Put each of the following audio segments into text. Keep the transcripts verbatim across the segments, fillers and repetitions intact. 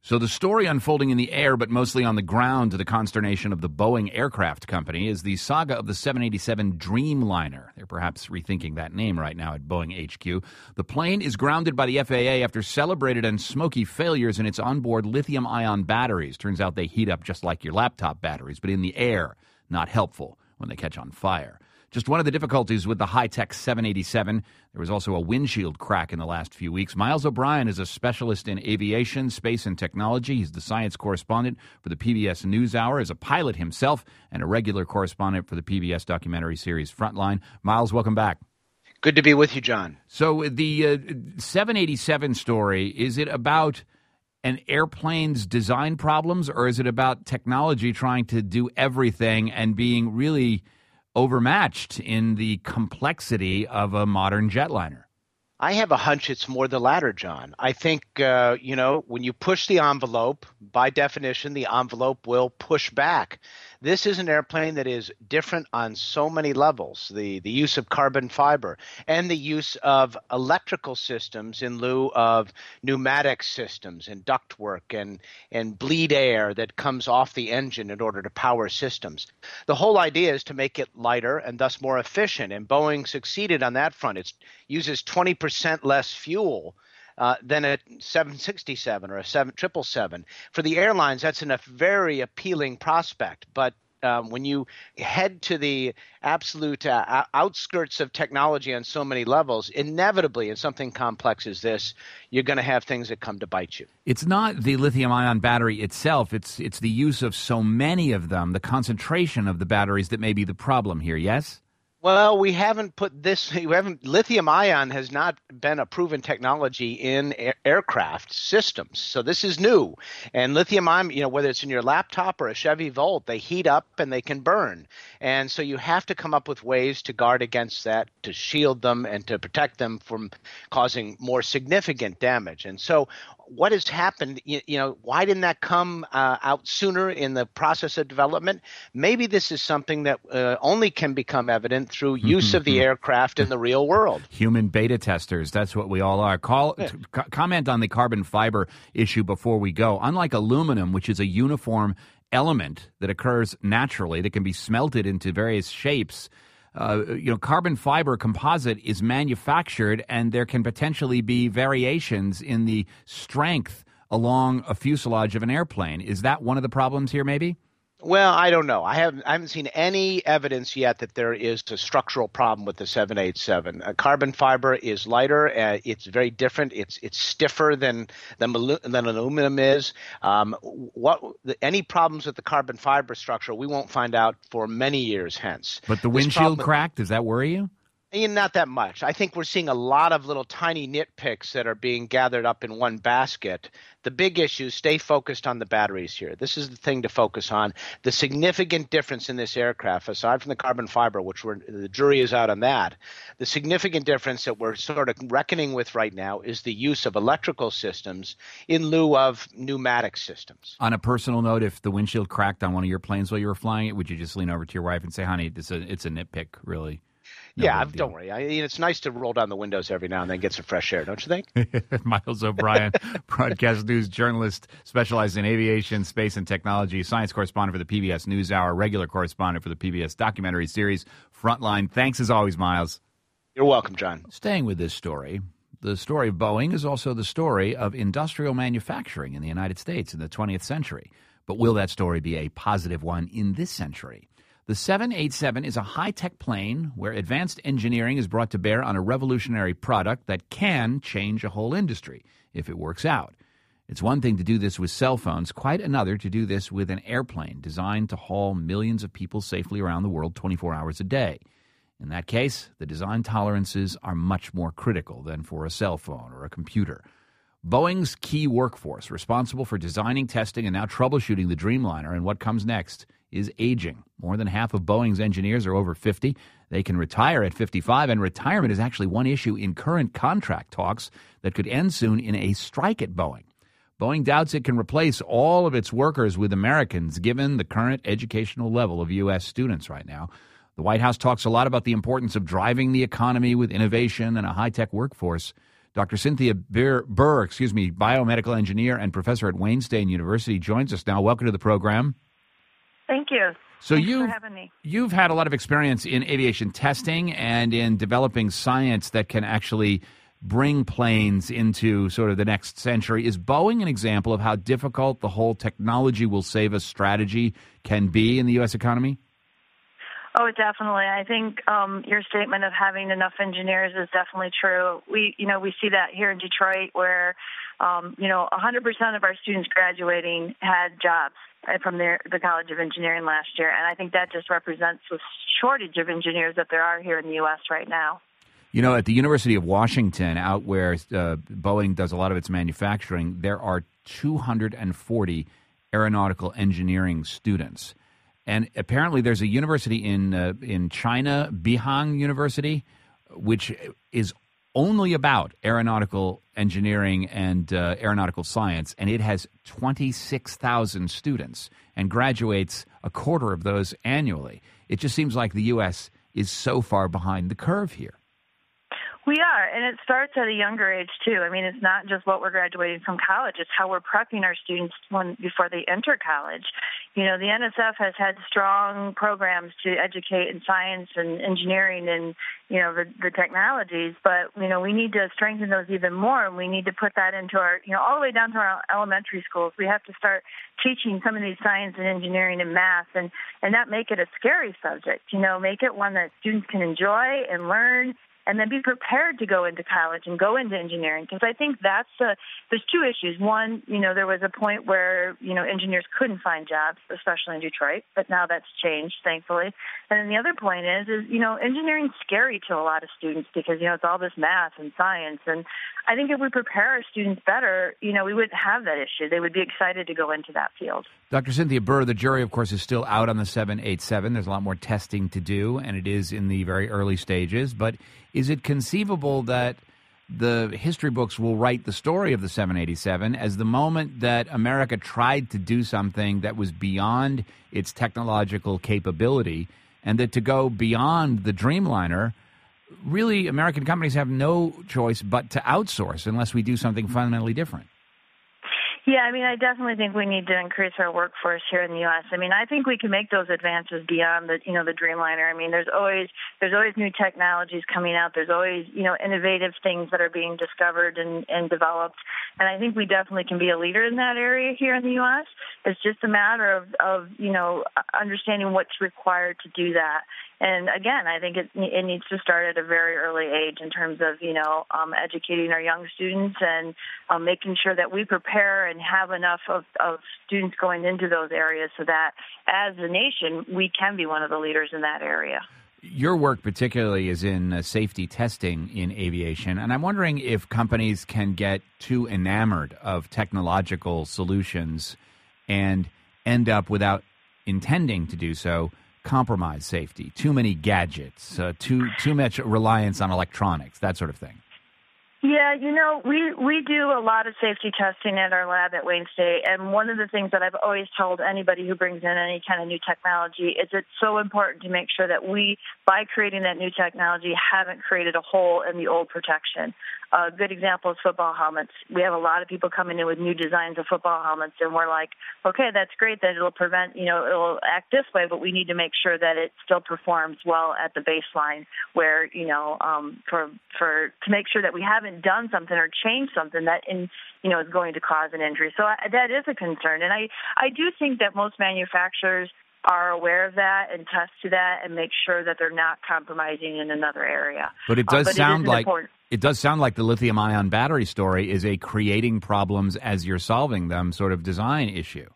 So the story unfolding in the air, but mostly on the ground to the consternation of the Boeing Aircraft Company, is the saga of the seven eighty-seven Dreamliner. They're perhaps rethinking that name right now at Boeing H Q. The plane is grounded by the F A A after celebrated and smoky failures in its onboard lithium-ion batteries. Turns out they heat up just like your laptop batteries, but in the air. Not helpful when they catch on fire. Just one of the difficulties with the high-tech seven eighty-seven. There was also a windshield crack in the last few weeks. Miles O'Brien is a specialist in aviation, space, and technology. He's the science correspondent for the P B S NewsHour, as a pilot himself, and a regular correspondent for the P B S documentary series Frontline. Miles, welcome back. Good to be with you, John. So the uh, seven eighty-seven story, is it about an airplane's design problems, or is it about technology trying to do everything and being really overmatched in the complexity of a modern jetliner? I have a hunch it's more the latter, John. I think, uh, you know, when you push the envelope, by definition, the envelope will push back. This is an airplane that is different on so many levels. The the use of carbon fiber and the use of electrical systems in lieu of pneumatic systems and ductwork and, and bleed air that comes off the engine in order to power systems. The whole idea is to make it lighter and thus more efficient, and Boeing succeeded on that front. It uses twenty percent less fuel Uh, than a seven sixty-seven or a seven triple seven. For the airlines, that's a very appealing prospect. But um, when you head to the absolute uh, outskirts of technology on so many levels, inevitably in something complex as this, you're going to have things that come to bite you. It's not the lithium-ion battery itself. It's it's the use of so many of them, the concentration of the batteries that may be the problem here, yes? Well, we haven't put this, we haven't, lithium ion has not been a proven technology in air, aircraft systems. So this is new. And lithium ion, you know, whether it's in your laptop or a Chevy Volt, they heat up and they can burn. And so you have to come up with ways to guard against that, to shield them and to protect them from causing more significant damage. And so what has happened, you, you know, why didn't that come uh, out sooner in the process of development? Maybe this is something that uh, only can become evident through use of the aircraft in the real world. Human beta testers, that's what we all are. Call, yeah. t- comment on the carbon fiber issue before we go. Unlike aluminum, which is a uniform element that occurs naturally, that can be smelted into various shapes, Uh, you know, carbon fiber composite is manufactured, and there can potentially be variations in the strength along a fuselage of an airplane. Is that one of the problems here, maybe? Well, I don't know. I haven't, I haven't seen any evidence yet that there is a structural problem with the seven eighty-seven. Uh, carbon fiber is lighter. Uh, it's very different. It's it's stiffer than than, than aluminum is. Um, what the, any problems with the carbon fiber structure, we won't find out for many years hence. But the This windshield problem, crack, does that worry you? Not that much. I think we're seeing a lot of little tiny nitpicks that are being gathered up in one basket. The big issue, stay focused on the batteries here. This is the thing to focus on. The significant difference in this aircraft, aside from the carbon fiber, which we're, the jury is out on that, the significant difference that we're sort of reckoning with right now is the use of electrical systems in lieu of pneumatic systems. On a personal note, if the windshield cracked on one of your planes while you were flying it, would you just lean over to your wife and say, honey, it's a, it's a nitpick, really? No yeah, don't worry. I, it's nice to roll down the windows every now and then, get some fresh air, don't you think? Miles O'Brien, broadcast news journalist, specialized in aviation, space, and technology, science correspondent for the P B S NewsHour, regular correspondent for the P B S documentary series Frontline. Thanks as always, Miles. You're welcome, John. Staying with this story, the story of Boeing is also the story of industrial manufacturing in the United States in the twentieth century. But will that story be a positive one in this century? The seven eighty-seven is a high-tech plane where advanced engineering is brought to bear on a revolutionary product that can change a whole industry if it works out. It's one thing to do this with cell phones, quite another to do this with an airplane designed to haul millions of people safely around the world twenty-four hours a day. In that case, the design tolerances are much more critical than for a cell phone or a computer. Boeing's key workforce, responsible for designing, testing, and now troubleshooting the Dreamliner and what comes next, is aging. More than half of Boeing's engineers are over fifty. They can retire at fifty-five, and retirement is actually one issue in current contract talks that could end soon in a strike at Boeing. Boeing doubts it can replace all of its workers with Americans, given the current educational level of U S students right now. The White House talks a lot about the importance of driving the economy with innovation and a high-tech workforce. Doctor Cynthia Burr, Burr, excuse me, biomedical engineer and professor at Wayne State University, joins us now. Welcome to the program. Thank you. So Thanks you've, for having me. You've had a lot of experience in aviation testing and in developing science that can actually bring planes into sort of the next century. Is Boeing an example of how difficult the whole technology will save us strategy can be in the U S economy? Oh, definitely. I think um, your statement of having enough engineers is definitely true. We, you know, we see that here in Detroit, where, um, you know, one hundred percent of our students graduating had jobs from their, the College of Engineering last year, and I think that just represents the shortage of engineers that there are here in the U S right now. You know, at the University of Washington, out where uh, Boeing does a lot of its manufacturing, there are two hundred forty aeronautical engineering students. And apparently there's a university in uh, in China, Beihang University, which is only about aeronautical engineering and uh, aeronautical science, and it has twenty-six thousand students and graduates a quarter of those annually. It just seems like the U S is so far behind the curve here. We are, and it starts at a younger age, too. I mean, it's not just what we're graduating from college. It's how we're prepping our students when, before they enter college. You know, the N S F has had strong programs to educate in science and engineering and, you know, the, the technologies, but, you know, we need to strengthen those even more, and we need to put that into our, you know, all the way down to our elementary schools. We have to start teaching some of these science and engineering and math and, and not make it a scary subject, you know, make it one that students can enjoy and learn, and then be prepared to go into college and go into engineering. Because I think that's the, there's two issues. One, you know, there was a point where, you know, engineers couldn't find jobs, especially in Detroit, but now that's changed, thankfully. And then the other point is, is, you know, engineering's scary to a lot of students because, you know, it's all this math and science. And I think if we prepare our students better, you know, we wouldn't have that issue. They would be excited to go into that field. Doctor Cynthia Burr, the jury, of course, is still out on the seven eighty-seven. There's a lot more testing to do, and it is in the very early stages. But is it conceivable that the history books will write the story of the seven eighty-seven as the moment that America tried to do something that was beyond its technological capability, and that to go beyond the Dreamliner, really American companies have no choice but to outsource unless we do something fundamentally different? Yeah, I mean, I definitely think we need to increase our workforce here in the U S. I mean, I think we can make those advances beyond the, you know, the Dreamliner. I mean, there's always there's always new technologies coming out. There's always, you know, innovative things that are being discovered and, and developed. And I think we definitely can be a leader in that area here in the U S. It's just a matter of, of you know, understanding what's required to do that. And again, I think it, it needs to start at a very early age in terms of, you know, um, educating our young students and um, making sure that we prepare and have enough of, of students going into those areas so that as a nation, we can be one of the leaders in that area. Your work particularly is in uh, safety testing in aviation, and I'm wondering if companies can get too enamored of technological solutions and end up, without intending to do so, compromise safety. Too many gadgets, uh, too too much reliance on electronics, that sort of thing. Yeah, you know, we, we do a lot of safety testing at our lab at Wayne State, and one of the things that I've always told anybody who brings in any kind of new technology is it's so important to make sure that we, by creating that new technology, haven't created a hole in the old protection. A good example is football helmets. We have a lot of people coming in with new designs of football helmets, and we're like, okay, that's great that it'll prevent, you know, it'll act this way, but we need to make sure that it still performs well at the baseline where, you know, um, for, for, to make sure that we haven't done something or changed something that, in, you know, is going to cause an injury. So I, that is a concern. And I, I do think that most manufacturers are aware of that and test to that and make sure that they're not compromising in another area. But it does uh, but sound it like important. It does sound like the lithium-ion battery story is a creating problems as you're solving them sort of design issue.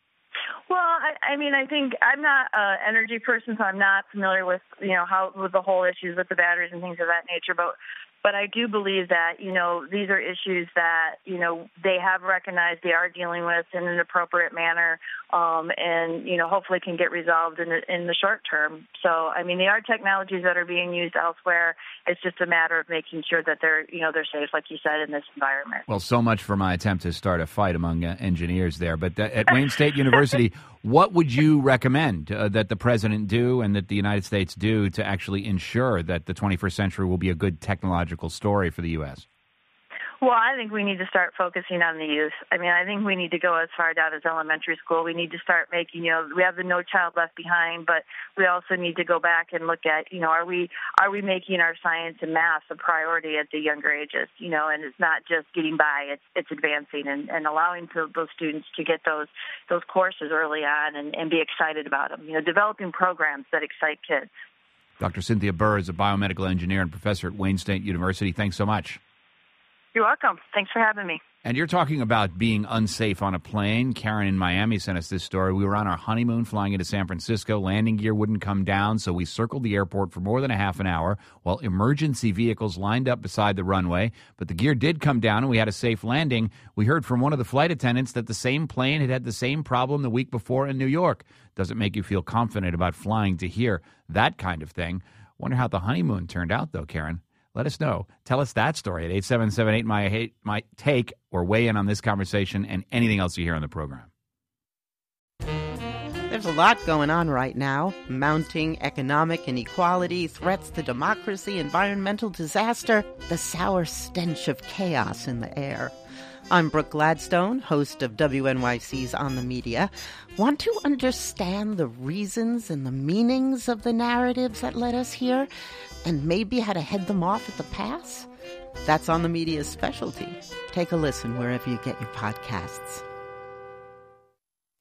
Well, I, I mean, I think I'm not an energy person, so I'm not familiar with, you know, how with the whole issues with the batteries and things of that nature. But But I do believe that, you know, these are issues that, you know, they have recognized they are dealing with in an appropriate manner um, and, you know, hopefully can get resolved in the, in the short term. So, I mean, they are technologies that are being used elsewhere. It's just a matter of making sure that they're, you know, they're safe, like you said, in this environment. Well, so much for my attempt to start a fight among uh, engineers there. But th- at Wayne State University, what would you recommend uh, that the president do and that the United States do to actually ensure that the twenty-first century will be a good technological story for the U S? Well, I think we need to start focusing on the youth. I mean, I think we need to go as far down as elementary school. We need to start making, you know, we have the No Child Left Behind, but we also need to go back and look at, you know, are we are we making our science and math a priority at the younger ages, you know, and it's not just getting by, it's it's advancing and, and allowing to, those students to get those those courses early on and, and be excited about them, you know, developing programs that excite kids. Doctor Cynthia Burr is a biomedical engineer and professor at Wayne State University. Thanks so much. You're welcome. Thanks for having me. And you're talking about being unsafe on a plane. Karen in Miami sent us this story. We were on our honeymoon flying into San Francisco. Landing gear wouldn't come down, so we circled the airport for more than a half an hour while emergency vehicles lined up beside the runway. But the gear did come down, and we had a safe landing. We heard from one of the flight attendants that the same plane had had the same problem the week before in New York. Does it make you feel confident about flying to hear that kind of thing? Wonder how the honeymoon turned out, though, Karen. Let us know. Tell us that story at eight seven seven eight my my take or weigh in on this conversation and anything else you hear on the program. There's a lot going on right now. Mounting economic inequality, threats to democracy, environmental disaster, the sour stench of chaos in the air. I'm Brooke Gladstone, host of W N Y C's On the Media. Want to understand the reasons and the meanings of the narratives that led us here, and maybe how to head them off at the pass? That's On the Media's specialty. Take a listen wherever you get your podcasts.